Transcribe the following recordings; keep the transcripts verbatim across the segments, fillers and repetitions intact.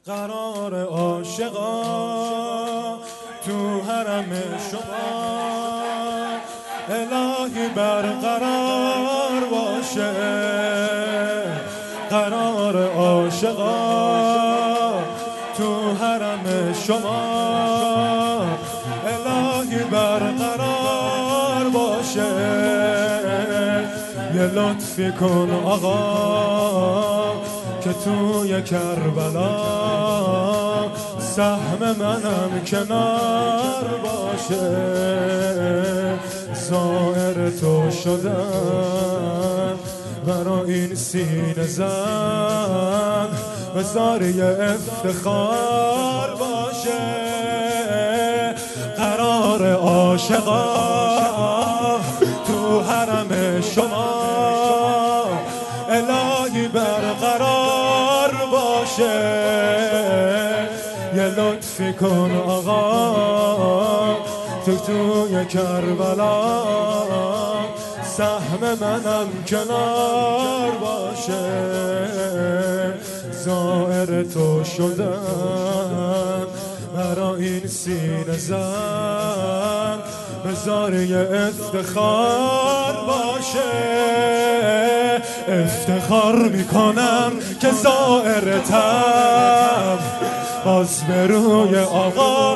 قرار عاشقا تو حرم شما الهی برقرار باشه. قرار عاشقا تو حرم شما الهی برقرار باشه. یه لطفی کن آقا که توی کربلا سهم منم کنار باشه. زائر تو شدن برا این سینه زن بذار یه افتخار باشه. قرار عاشقا تو حرم شما الهی برقرار باشه. یه لطفی کن آقا تو توی کربلا سهم منم کنار باشه. زائر تو شدن برا این سینه زن بذار یه افتخار باشه. افتخار میکنم که زائرتم باز به روی آقا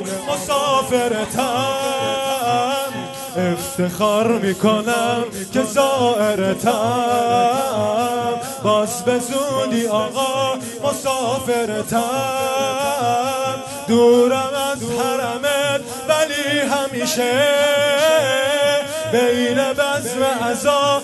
مسافرتم. افتخار میکنم که زائرتم باز به زودی آقا مسافرتم. دورم از حرمت ولی همیشه بین بزم عزا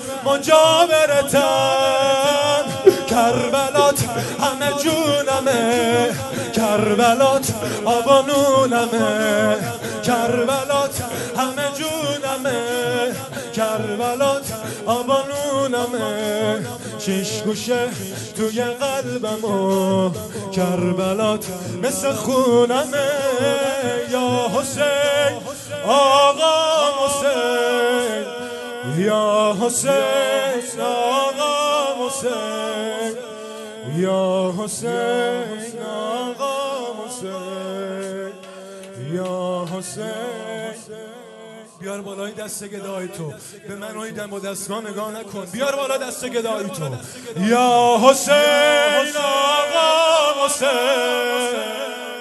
مجاورتم. کربلات همه جونمه، کربلات آبانونمه، کربلات همه جونمه، کربلات آبانونمه. شیش گوشه توی قلبم و کربلات مثل خونمه. یا حسین آقا حسین، یا حسین آقا حسین، یا حسین آقا حسین، یا حسین. بیار بالای دست گدای تو، به من رویدم با دستگاه نگاه نکن. بیار بالا دست گدای تو. یا حسین آقا حسین،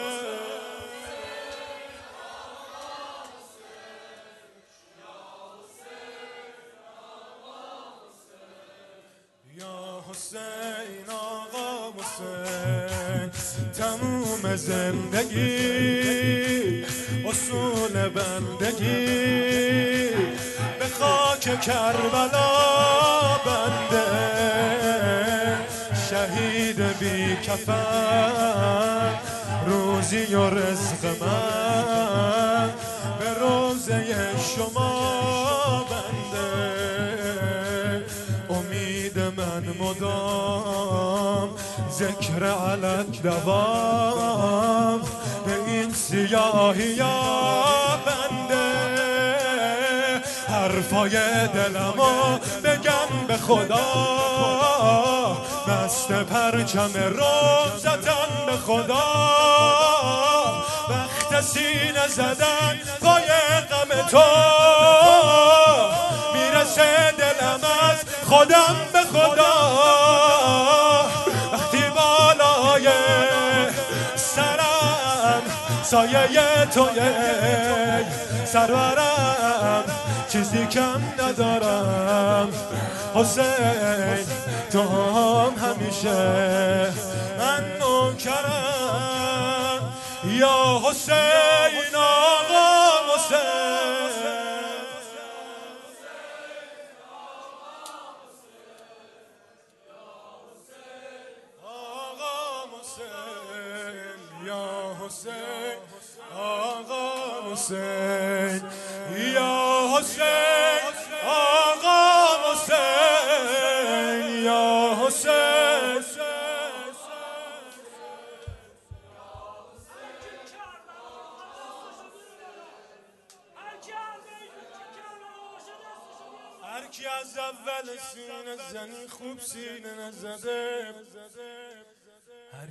یا حسین آقا حسین. تموم زندگی اصول بندگی به خاک کربلا بنده. شهید بی کفن روزی و رزق من به روزه شما بنده. امید من مدام ذکر علت دوام به این سیاهی بنده. حرفای دلمو بگم به خدا مست پرچم روح زدن به خدا. وقت سینه زدن پای غم تو میرسه دلم از خودم به خدا. وقتی بالای سرم سایه توی سرورم چیزی کم ندارم. حسین تو هم همیشه من نوکرم. یا حسین آقا حسین، یا حسین آقا حسین، یا حسین آقا حسین، یا حسین. هر کی از اول سینه زنی خوب سینه نزده، هر